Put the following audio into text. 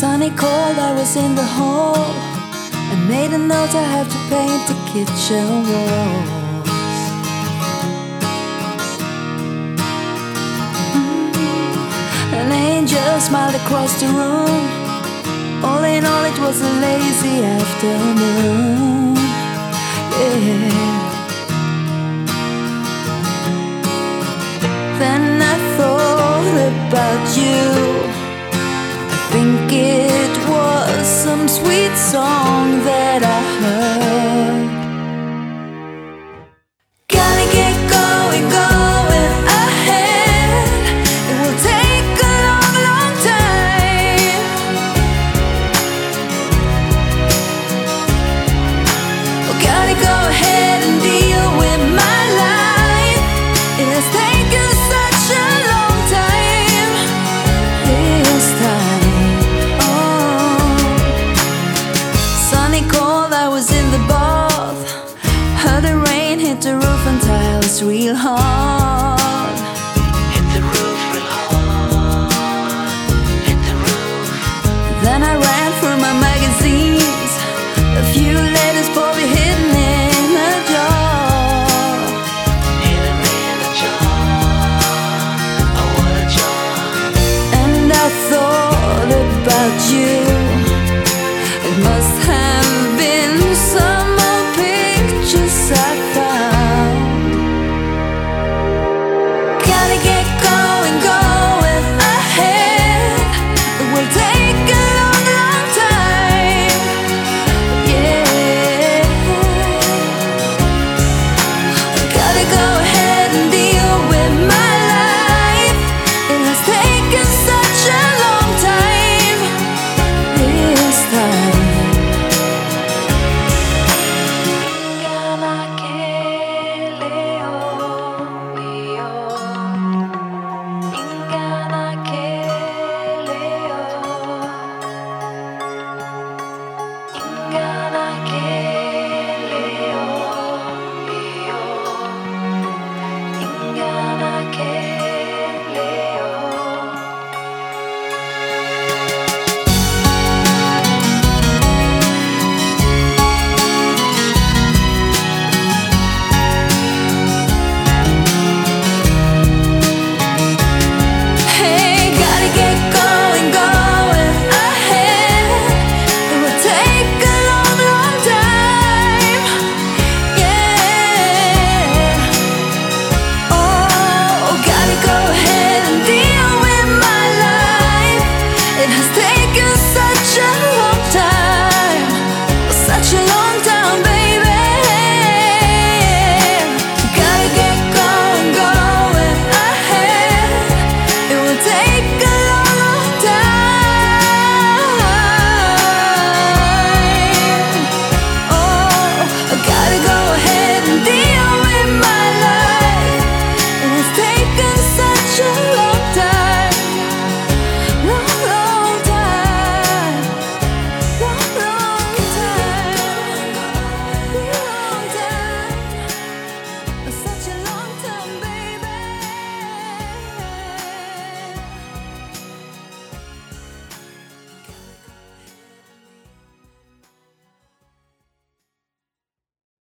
Sunny cold, I was in the hall. I made a note, I have to paint the kitchen walls. An angel smiled across the room. All in all, it was a lazy afternoon. Yeah. Then I thought about you. I think it was some sweet song that I heard. Gotta get going, going ahead. It will take a long, long time. Oh, gotta go ahead and deal with my life. It has taken such a long time. This time, oh. Sunny cold, I was in the bath. Heard the rain hit the roof and tiles real hard. Hit the roof real hard. Hit the roof. Then I ran through my magazines. A few letters probably hidden in a jar. Hidden in a jar. Oh, what a jar. And I thought about you. It must have